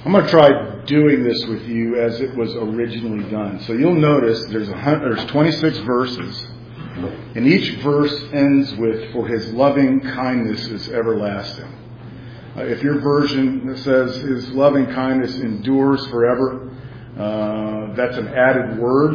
I'm going to try doing this with you as it was originally done. So you'll notice there's 26 verses, and each verse ends with, "For his loving kindness is everlasting." If your version says his loving kindness endures forever, that's an added word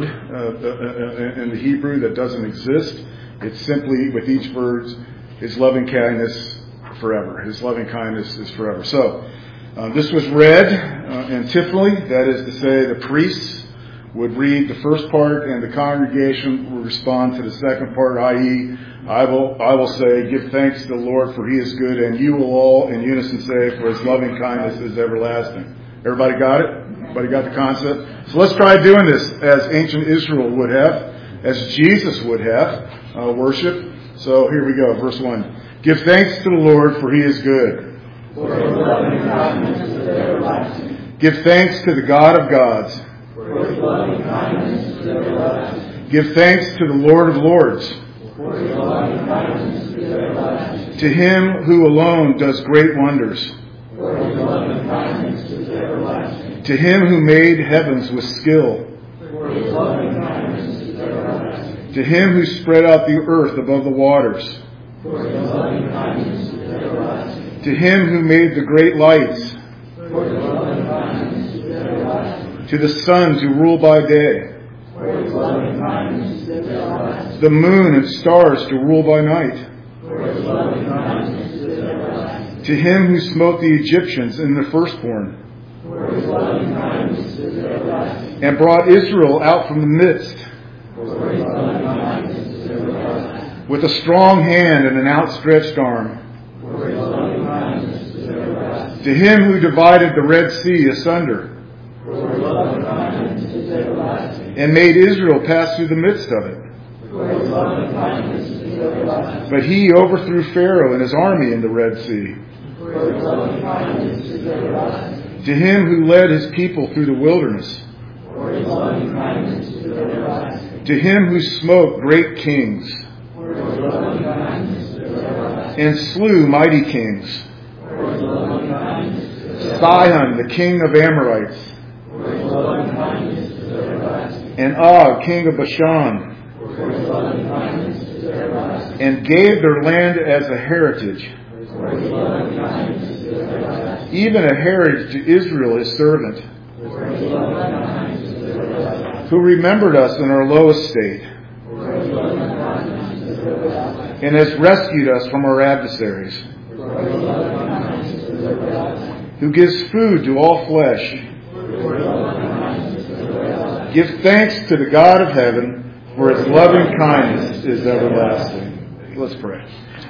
in the Hebrew that doesn't exist. It's simply, with each verse, his loving kindness forever. His loving kindness is forever. So, this was read antiphonally, that is to say, the priests would read the first part and the congregation would respond to the second part, i.e., I will say, "Give thanks to the Lord, for he is good," and you will all in unison say, "For his loving kindness is everlasting." Everybody got it? Everybody got the concept? So let's try doing this as ancient Israel would have, as Jesus would have worship. So here we go, verse 1. "Give thanks to the Lord, for he is good. For his loving kindness is everlasting. Give thanks to the God of gods. For his loving kindness is everlasting. Give thanks to the Lord of lords. For his loving kindness is everlasting. To him who alone does great wonders. For his loving kindness is everlasting. To him who made heavens with skill. For his loving kindness is everlasting. To him who spread out the earth above the waters. For his loving kindness is everlasting. To him who made the great lights. For his loving kindness is everlasting. To the suns who rule by day. For his loving kindness is everlasting. The moon and stars to rule by night. For his loving kindness is everlasting. To him who smote the Egyptians in the firstborn. For his loving kindness is everlasting. And brought Israel out from the midst. For his loving kindness is everlasting. With a strong hand and an outstretched arm. For his loving kindness is everlasting. To him who divided the Red Sea asunder. For his loving kindness is everlasting. And made Israel pass through the midst of it. For his loving kindness is everlasting. But he overthrew Pharaoh and his army in the Red Sea. For his loving kindness is everlasting. To him who led his people through the wilderness. For his loving kindness is everlasting. To him who smote great kings. For his loving kindness is everlasting. And slew mighty kings. For his loving kindness is everlasting. Sihon, the king of Amorites. For his loving kindness is everlasting. And Og, king of Bashan. For his loving kindness is everlasting. And gave their land as a heritage. For his loving kindness is everlasting. Even a heritage to Israel, his servant. For his loving kindness is everlasting. Who remembered us in our low estate. For his loving kindness is everlasting. And has rescued us from our adversaries. For his loving kindness is everlasting. Who gives food to all flesh. For his loving kindness is everlasting. Give thanks to the God of heaven, for his loving kindness is everlasting. Let's pray.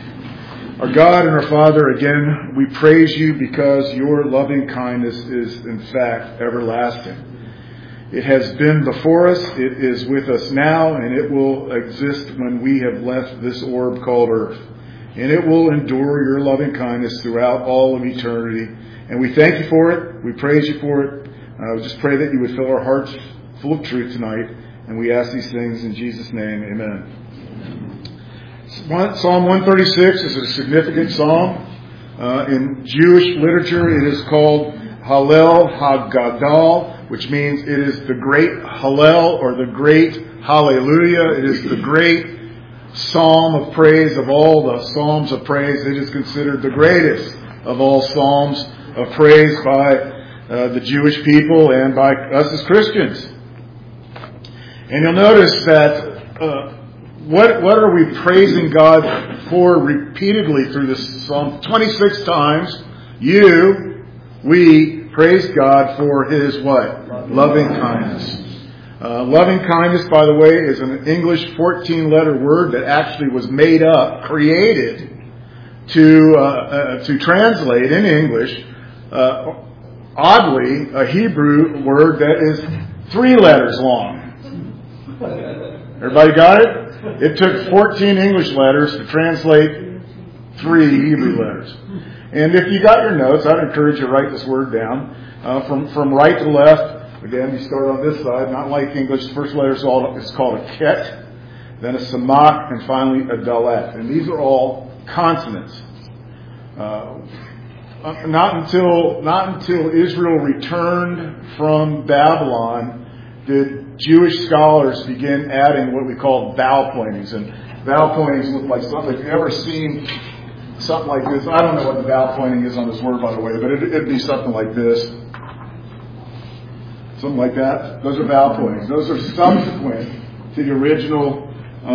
Our God and our Father, again, we praise you because your loving kindness is in fact everlasting. It has been before us, it is with us now, and it will exist when we have left this orb called earth. And it will endure your loving kindness throughout all of eternity. And we thank you for it. We praise you for it. We just pray that you would fill our hearts full of truth tonight. And we ask these things in Jesus' name. Amen. Psalm 136 is a significant psalm. In Jewish literature, it is called Hallel HaGadol, which means it is the great Hallel or the great Hallelujah. It is the great psalm of praise of all the psalms of praise. It is considered the greatest of all psalms of praise by the Jewish people and by us as Christians. And you'll notice that what are we praising God for repeatedly through this psalm? 26 times, we praise God for his what? Loving kindness. Loving kindness, by the way, is an English 14-letter word that actually was made up, created to translate in English, oddly, a Hebrew word that is 3 letters long. Everybody got it? It took 14 English letters to translate 3 Hebrew letters. And if you got your notes, I'd encourage you to write this word down. From right to left, again, you start on this side, not like English. The first letter is called a ket, then a samak, and finally a dalet. And these are all consonants. not until Israel returned from Babylon did Jewish scholars begin adding what we call vowel pointings. And vowel pointings look like something. If you've ever seen something like this, I don't know what the vowel pointing is on this word, by the way, but it'd be something like this. Something like that. Those are vowel pointings. Those are subsequent to the original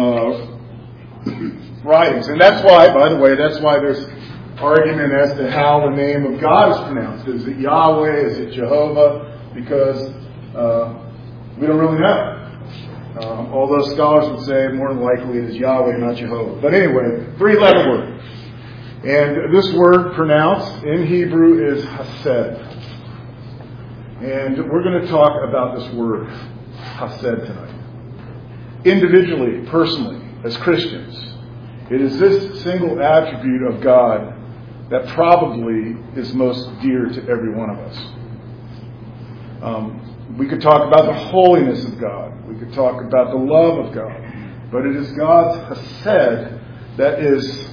writings. And that's why, by the way, there's argument as to how the name of God is pronounced. Is it Yahweh? Is it Jehovah? Because we don't really know. Although scholars would say more than likely it is Yahweh, not Jehovah. But anyway, 3-letter word. And this word pronounced in Hebrew is Hesed. And we're going to talk about this word, Hesed, tonight. Individually, personally, as Christians, it is this single attribute of God that probably is most dear to every one of us. We could talk about the holiness of God. We could talk about the love of God. But it is God's Hesed that is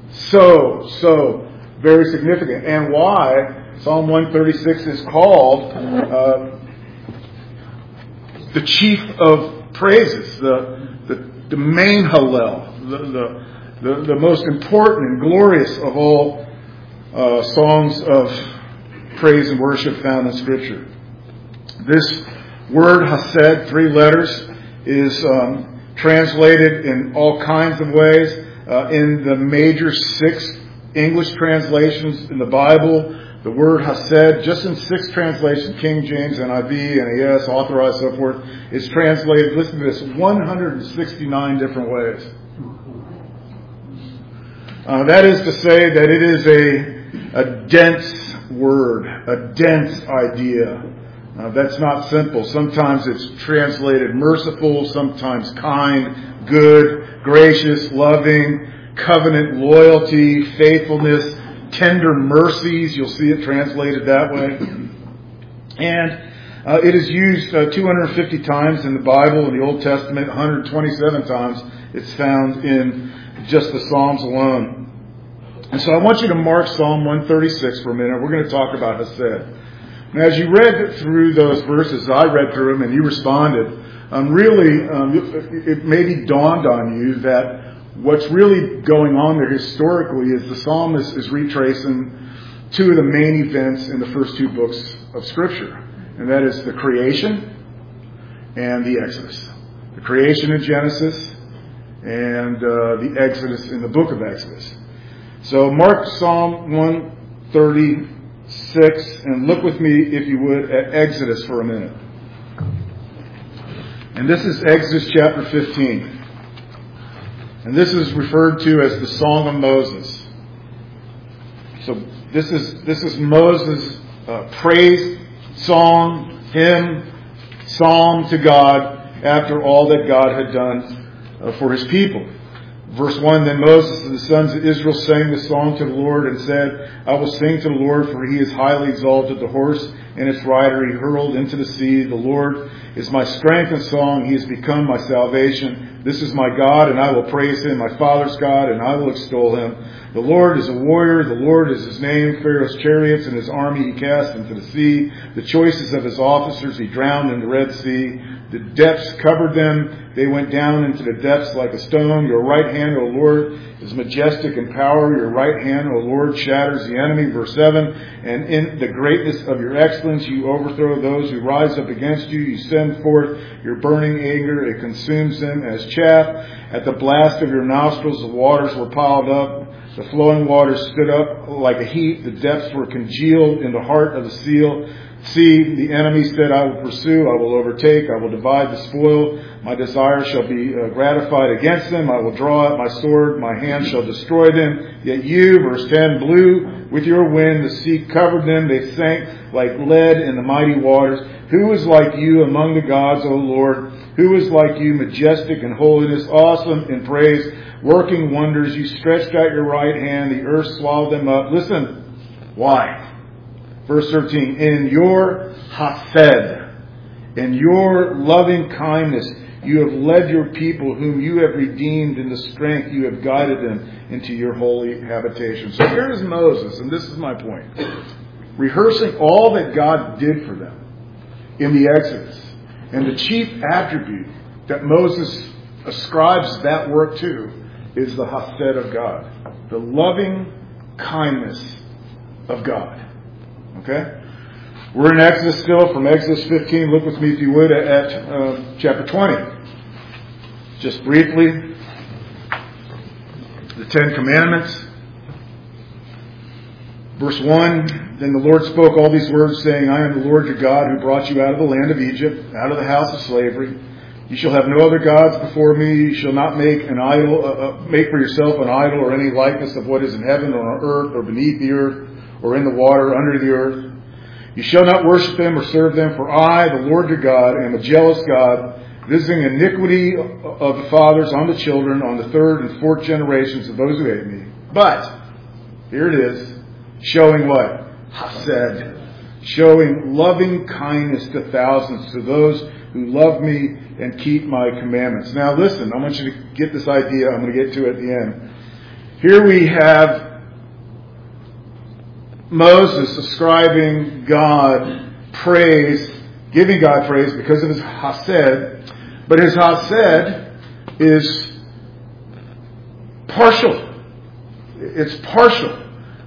so very significant. And why Psalm 136 is called the chief of praises, the main Hallel, the most important and glorious of all songs of praise and worship found in Scripture. This word Hesed, 3 letters, is translated in all kinds of ways. In the major 6 English translations in the Bible, the word Hesed, just in 6 translations, King James, NIV, NAS, Authorized, so forth, is translated, listen to this, 169 different ways. That is to say that it is a dense word, a dense idea. That's not simple. Sometimes it's translated merciful, sometimes kind, good, gracious, loving, covenant loyalty, faithfulness, tender mercies. You'll see it translated that way. And it is used 250 times in the Bible, in the Old Testament, 127 times it's found in just the Psalms alone. And so I want you to mark Psalm 136 for a minute. We're going to talk about Hesed. Now, as you read through those verses, I read through them and you responded, it maybe dawned on you that what's really going on there historically is the psalmist is retracing 2 of the main events in the first 2 books of Scripture. And that is the creation and the Exodus. The creation in Genesis and the Exodus in the book of Exodus. So mark Psalm 136 and look with me, if you would, at Exodus for a minute. And this is Exodus chapter 15. And this is referred to as the Song of Moses. So this is Moses' praise, song, hymn, psalm to God after all that God had done for His people. Verse 1, Then Moses and the sons of Israel sang the song to the Lord and said, I will sing to the Lord, for He is highly exalted. The horse and its rider He hurled into the sea. The Lord is my strength and song. He has become my salvation. This is my God, and I will praise Him, my father's God, and I will extol Him. The Lord is a warrior. The Lord is His name. Pharaoh's chariots and his army He cast into the sea. The choices of His officers He drowned in the Red Sea. The depths covered them. They went down into the depths like a stone. Your right hand, O Lord, is majestic in power. Your right hand, O Lord, shatters the enemy. Verse 7, And in the greatness of your excellence, you overthrow those who rise up against you. You send forth your burning anger. It consumes them as chaff. At the blast of your nostrils, the waters were piled up. The flowing waters stood up like a heap. The depths were congealed in the heart of the sea. The enemy said, I will pursue, I will overtake, I will divide the spoil. My desire shall be gratified against them. I will draw out my sword, my hand shall destroy them. Yet you, verse 10, blew with your wind, the sea covered them, they sank like lead in the mighty waters. Who is like you among the gods, O Lord? Who is like you, majestic in holiness, awesome in praise, working wonders? You stretched out your right hand, the earth swallowed them up. Listen, why? Verse 13, in your Hesed, in your loving kindness, You have led your people whom you have redeemed in the strength. You have guided them into your holy habitation. So here is Moses, and this is my point. Rehearsing all that God did for them in the Exodus. And the chief attribute that Moses ascribes that work to is the Hesed of God. The loving kindness of God. Okay? We're in Exodus still, from Exodus 15. Look with me, if you would, at chapter 20. Just briefly, the Ten Commandments. Verse 1, Then the Lord spoke all these words, saying, I am the Lord your God, who brought you out of the land of Egypt, out of the house of slavery. You shall have no other gods before me. You shall not make an idol, make for yourself an idol or any likeness of what is in heaven or on earth or beneath the earth or in the water under the earth. You shall not worship them or serve them, for I, the Lord your God, am a jealous God, visiting iniquity of the fathers on the children, on the third and fourth generations of those who hate me. But, here it is, showing what? Hesed. Showing loving kindness to thousands, to those who love me and keep my commandments. Now listen, I want you to get this idea. I'm going to get to it at the end. Here we have Moses ascribing God praise, giving God praise because of his Hesed. But his Hesed is partial. It's partial.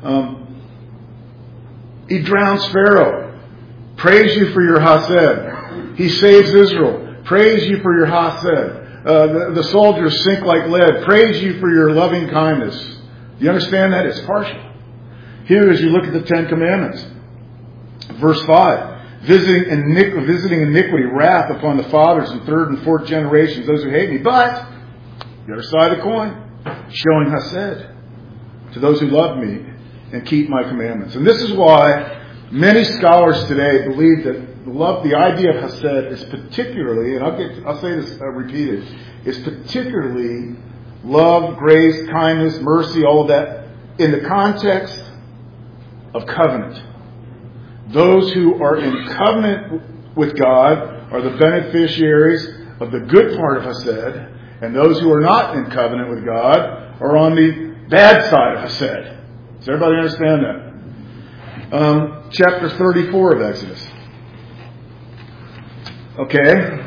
He drowns Pharaoh. Praise you for your Hesed. He saves Israel. Praise you for your Hesed. The soldiers sink like lead. Praise you for your loving kindness. You understand that? It's partial. Here, as you look at the Ten Commandments, verse 5, visiting iniquity, wrath upon the fathers and third and fourth generations, those who hate me. But, the other side of the coin, showing Hesed to those who love me and keep my commandments. And this is why many scholars today believe that the idea of Hesed is particularly, and I'll say this repeated, is particularly love, grace, kindness, mercy, all of that in the context of covenant. Those who are in covenant with God are the beneficiaries of the good part of Hesed, and those who are not in covenant with God are on the bad side of Hesed. Does everybody understand that? Chapter 34 of Exodus. Okay.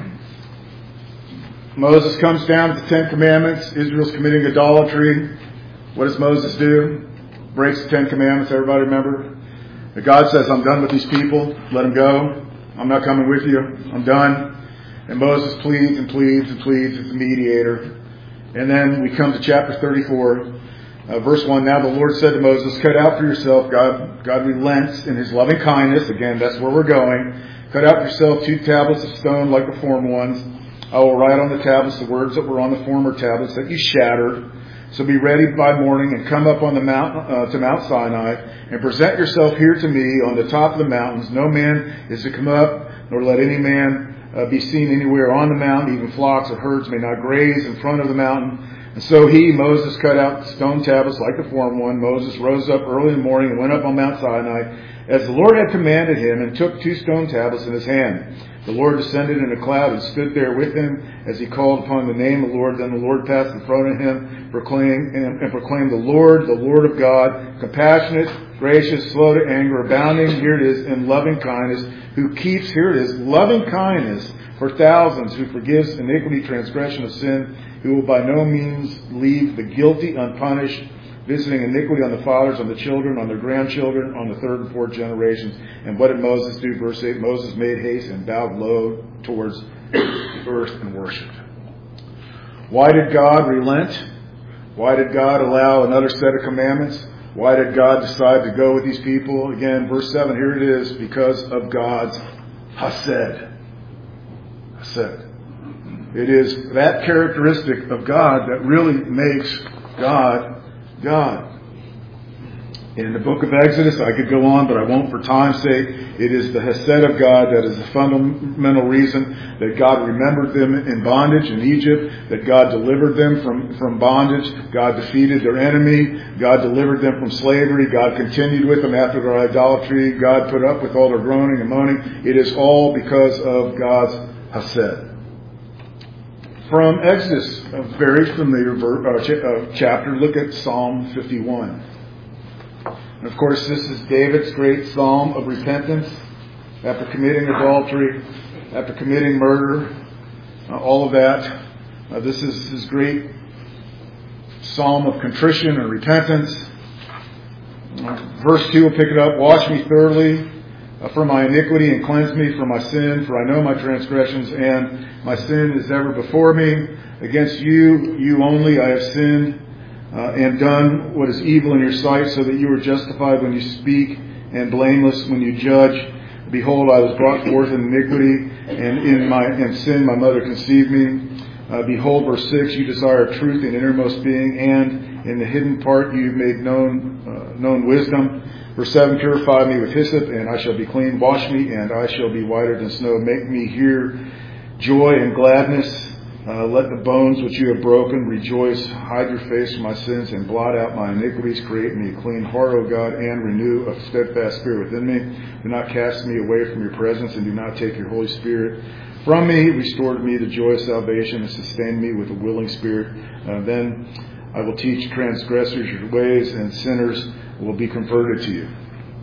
Moses comes down with the Ten Commandments. Israel's committing idolatry. What does Moses do? Breaks the Ten Commandments. Everybody remember? God says, I'm done with these people. Let them go. I'm not coming with you. I'm done. And Moses pleads and pleads and pleads as the mediator. And then we come to chapter 34. Verse 1, Now the Lord said to Moses, Cut out for yourself, God relents in his loving kindness. Again, that's where we're going. Cut out for yourself 2 tablets of stone like the former ones. I will write on the tablets the words that were on the former tablets that you shattered. So be ready by morning and come up on the mountain to Mount Sinai and present yourself here to me on the top of the mountains. No man is to come up, nor let any man be seen anywhere on the mountain. Even flocks or herds may not graze in front of the mountain. And so Moses, cut out stone tablets like the former one. Moses rose up early in the morning and went up on Mount Sinai, as the Lord had commanded him, and took 2 stone tablets in his hand. The Lord descended in a cloud and stood there with him as he called upon the name of the Lord. Then the Lord passed in front of him, proclaimed the Lord of God, compassionate, gracious, slow to anger, abounding, here it is, in loving kindness, who keeps, here it is, loving kindness for thousands, who forgives iniquity, transgression of sin, who will by no means leave the guilty unpunished, visiting iniquity on the fathers, on the children, on their grandchildren, on the third and fourth generations. And what did Moses do? Verse 8, Moses made haste and bowed low towards the earth and worshipped. Why did God relent? Why did God allow another set of commandments? Why did God decide to go with these people? Again, verse 7, here it is, because of God's Hesed. Hesed. It is that characteristic of God that really makes God God. In the book of Exodus, I could go on, but I won't for time's sake. It is the Hesed of God that is the fundamental reason that God remembered them in bondage in Egypt, that God delivered them from bondage, God defeated their enemy, God delivered them from slavery, God continued with them after their idolatry, God put up with all their groaning and moaning. It is all because of God's Hesed. From Exodus, a very familiar chapter, look at Psalm 51. And of course, this is David's great psalm of repentance after committing adultery, after committing murder, all of that. This is his great psalm of contrition and repentance. Verse 2 will pick it up. Wash me thoroughly from my iniquity and cleanse me from my sin, for I know my transgressions and my sin is ever before me. Against you, you only, I have sinned and done what is evil in your sight, so that you are justified when you speak and blameless when you judge. Behold, I was brought forth in iniquity, and in sin my mother conceived me. Behold, verse 6, you desire truth in innermost being, and in the hidden part you have made known wisdom. Verse 7, purify me with hyssop, and I shall be clean. Wash me, and I shall be whiter than snow. Make me hear joy and gladness. Let the bones which you have broken rejoice. Hide your face from my sins and blot out my iniquities. Create me a clean heart, O God, and renew a steadfast spirit within me. Do not cast me away from your presence, and do not take your Holy Spirit from me. Restore to me the joy of salvation, and sustain me with a willing spirit. Then I will teach transgressors your ways, and sinners will be converted to you.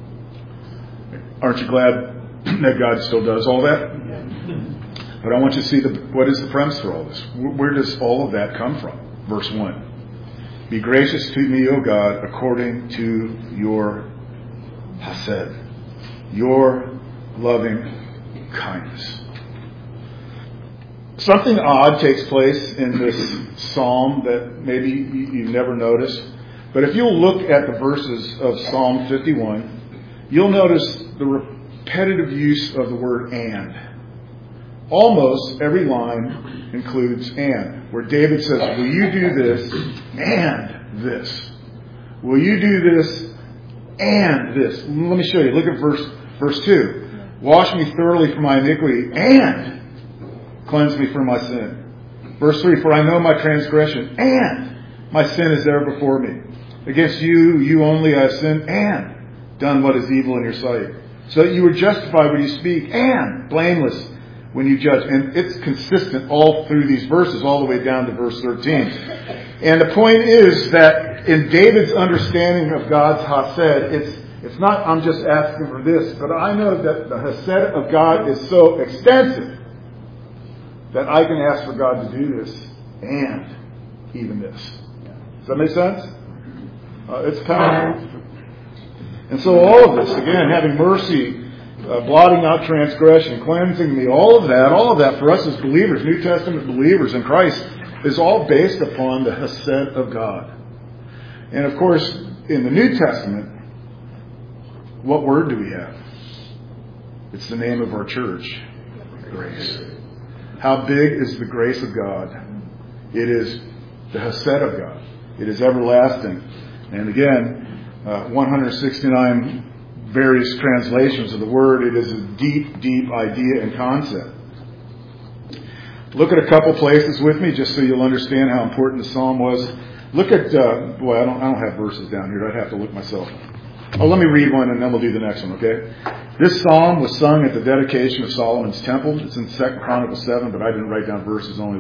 Aren't you glad that God still does all that? But I want you to see what is the premise for all this. Where does all of that come from? Verse 1. Be gracious to me, O God, according to your hesed, your loving kindness. Something odd takes place in this psalm that maybe you've never noticed. But if you'll look at the verses of Psalm 51, you'll notice the repetitive use of the word and. Almost every line includes and, where David says, will you do this and this? Will you do this and this? Let me show you. Look at verse 2. Wash me thoroughly from my iniquity and cleanse me from my sin. Verse 3, for I know my transgression and my sin is there before me. Against you, you only I have sinned and done what is evil in your sight. So that you are justified when you speak and blameless when you judge. And it's consistent all through these verses, all the way down to verse 13. And the point is that in David's understanding of God's hesed, it's not I'm just asking for this, but I know that the hesed of God is so extensive that I can ask for God to do this and even this. Does that make sense? It's powerful. And so all of this, again, having mercy, blotting out transgression, cleansing me, all of that for us as believers, New Testament believers in Christ, is all based upon the hesed of God. And of course, in the New Testament, what word do we have? It's the name of our church, grace. How big is the grace of God? It is the hesed of God. It is everlasting. And again, 169 various translations of the word. It is a deep, deep idea and concept. Look at a couple places with me, just so you'll understand how important the psalm was. Look at, I don't have verses down here. I'd have to look myself. Oh, let me read one and then we'll do the next one, okay? This psalm was sung at the dedication of Solomon's temple. It's in 2 Chronicles 7, but I didn't write down verses, I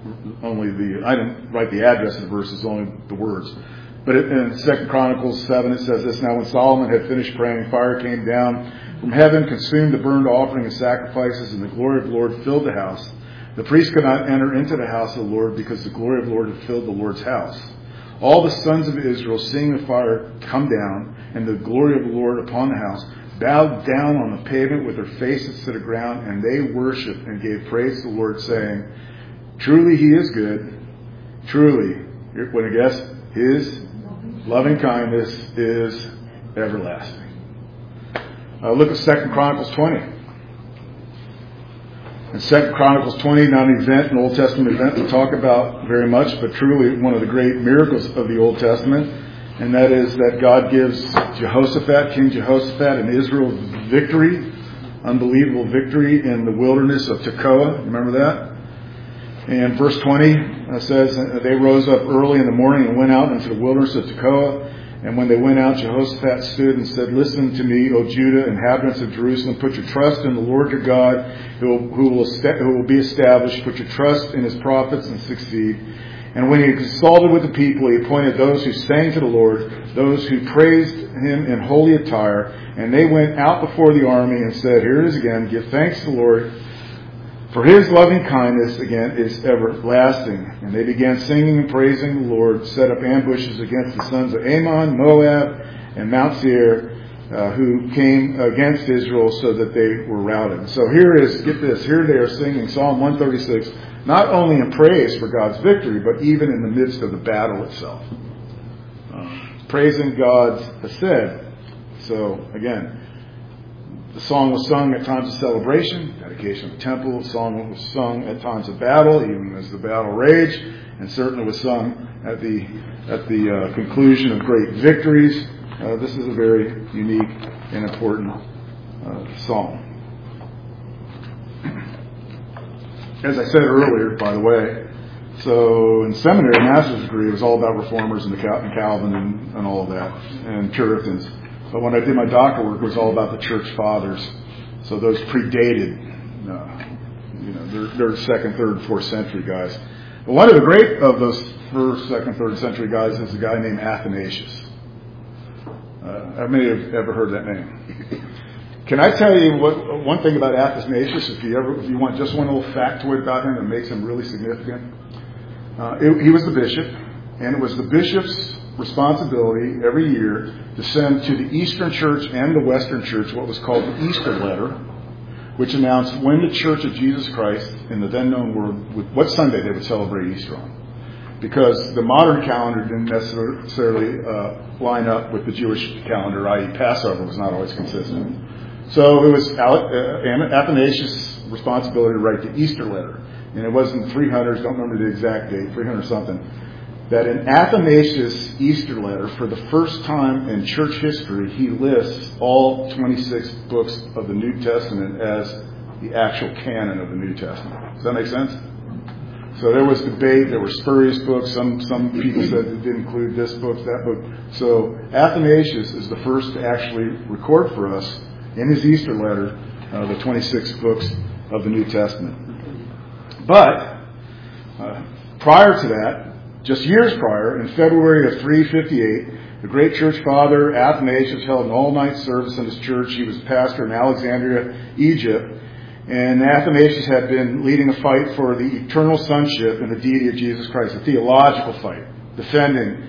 didn't write the address of the verses, only the words. But in 2 Chronicles 7, it says this, now when Solomon had finished praying, fire came down from heaven, consumed the burnt offering and sacrifices, and the glory of the Lord filled the house. The priest could not enter into the house of the Lord because the glory of the Lord had filled the Lord's house. All the sons of Israel, seeing the fire come down and the glory of the Lord upon the house, bowed down on the pavement with their faces to the ground, and they worshipped and gave praise to the Lord, saying, truly he is good. Truly, when I guess, his loving kindness is everlasting. Look at 2 Chronicles 20. In 2 Chronicles 20, not an event, an Old Testament event to talk about very much, but truly one of the great miracles of the Old Testament. And that is that God gives Jehoshaphat, King Jehoshaphat, and Israel victory, unbelievable victory in the wilderness of Tekoa. Remember that? And verse 20 says, they rose up early in the morning and went out into the wilderness of Tekoa. And when they went out, Jehoshaphat stood and said, "Listen to me, O Judah, inhabitants of Jerusalem. Put your trust in the Lord your God, who will be established. Put your trust in his prophets and succeed." And when he consulted with the people, he appointed those who sang to the Lord, those who praised him in holy attire. And they went out before the army and said, "Here it is again, give thanks to the Lord, for his loving kindness, again, is everlasting." And they began singing and praising the Lord, set up ambushes against the sons of Ammon, Moab, and Mount Seir, who came against Israel, so that they were routed. So here is, get this, here they are singing Psalm 136, not only in praise for God's victory, but even in the midst of the battle itself. Praising God's Hesed. So, again, the song was sung at times of celebration, dedication of the temple. The song was sung at times of battle, even as the battle raged, and certainly was sung at the conclusion of great victories. This is a very unique and important song. As I said earlier, by the way, so in seminary, master's degree, it was all about reformers and Calvin and all of that, and Puritans. But when I did my doctoral work, it was all about the church fathers. So those predated, they're 2nd, 3rd, 4th century guys. But one of the great of those 1st, 2nd, 3rd century guys is a guy named Athanasius. How many have ever heard that name? Can I tell you one thing about Athanasius, if you want just one little factoid about him that makes him really significant? He was the bishop, and it was the bishop's responsibility every year to send to the Eastern Church and the Western Church what was called the Easter letter, which announced when the Church of Jesus Christ in the then known world, what Sunday they would celebrate Easter on. Because the modern calendar didn't necessarily line up with the Jewish calendar, i.e. Passover was not always consistent. So it was Athanasius' responsibility to write the Easter letter. And it was in the 300s, don't remember the exact date, 300 something, that in Athanasius' Easter letter, for the first time in church history, he lists all 26 books of the New Testament as the actual canon of the New Testament. Does that make sense? So there was debate, there were spurious books, some people said it didn't include this book, that book. So Athanasius is the first to actually record for us, in his Easter letter, the 26 books of the New Testament. But prior to that, just years prior, in February of 358, the great church father Athanasius held an all-night service in his church. He was pastor in Alexandria, Egypt, and Athanasius had been leading a fight for the eternal sonship and the deity of Jesus Christ, a theological fight, defending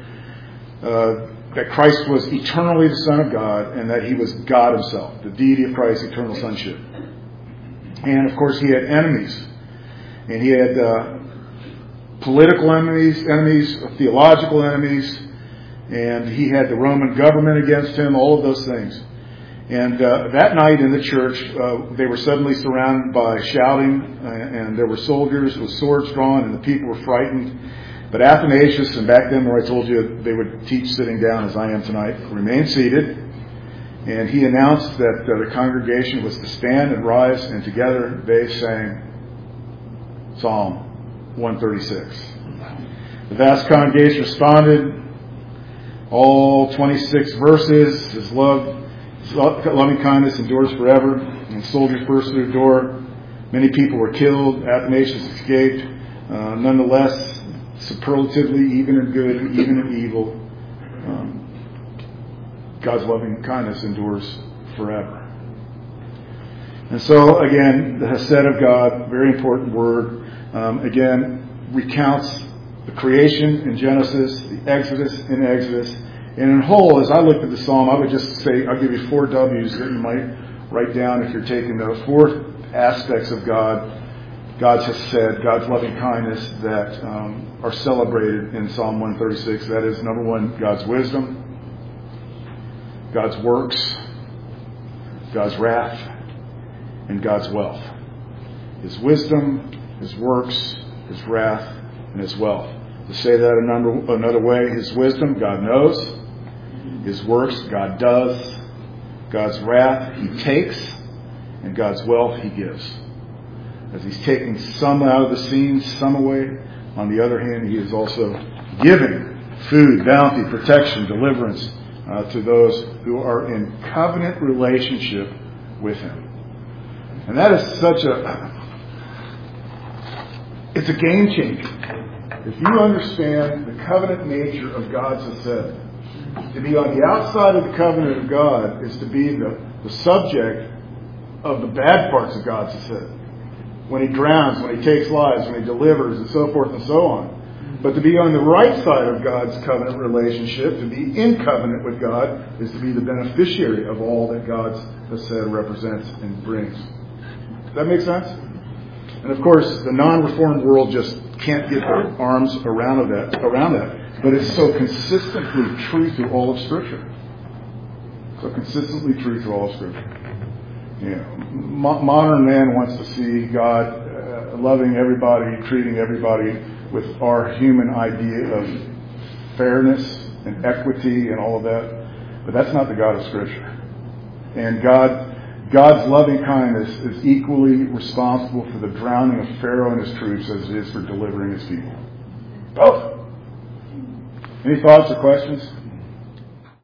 that Christ was eternally the Son of God and that he was God himself, the deity of Christ, eternal sonship. And, of course, he had enemies. And he had political enemies, theological enemies, and he had the Roman government against him, all of those things. And that night in the church, they were suddenly surrounded by shouting, and there were soldiers with swords drawn, and the people were frightened. But Athanasius, and back then where I told you they would teach sitting down as I am tonight, remained seated. And he announced that the congregation was to stand and rise, and together they sang Psalm 136. The vast congregation responded, all 26 verses, his loving kindness endures forever, and soldiers burst through the door. Many people were killed. Athanasius escaped. Nonetheless, superlatively, even in good and even in evil, God's loving kindness endures forever. And so, again, the Hesed of God, very important word, again, recounts the creation in Genesis, the Exodus in Exodus. And in whole, as I looked at the Psalm, I would just say, I'll give you 4 W's that you might write down if you're taking those 4 aspects of God, God's Hesed, God's loving kindness that are celebrated in Psalm 136. That is, number 1, God's wisdom, God's works, God's wrath, and God's wealth. His wisdom, His works, His wrath, and His wealth. To say that another way, His wisdom, God knows. His works, God does. God's wrath, He takes. And God's wealth, He gives. As He's taking some out of the scene, some away, on the other hand, He is also giving food, bounty, protection, deliverance to those who are in covenant relationship with Him. And that is it's a game changer. If you understand the covenant nature of God's Hesed, to be on the outside of the covenant of God is to be the subject of the bad parts of God's Hesed. When He drowns, when He takes lives, when He delivers, and so forth and so on. But to be on the right side of God's covenant relationship, to be in covenant with God, is to be the beneficiary of all that God's Hesed represents and brings. Does that make sense? And of course, the non-reformed world just can't get their arms around that. But it's so consistently true through all of Scripture. So consistently true through all of Scripture. You know, modern man wants to see God loving everybody, treating everybody with our human idea of fairness and equity and all of that. But that's not the God of Scripture. And God's loving kindness is equally responsible for the drowning of Pharaoh and his troops as it is for delivering His people. Both. Any thoughts or questions?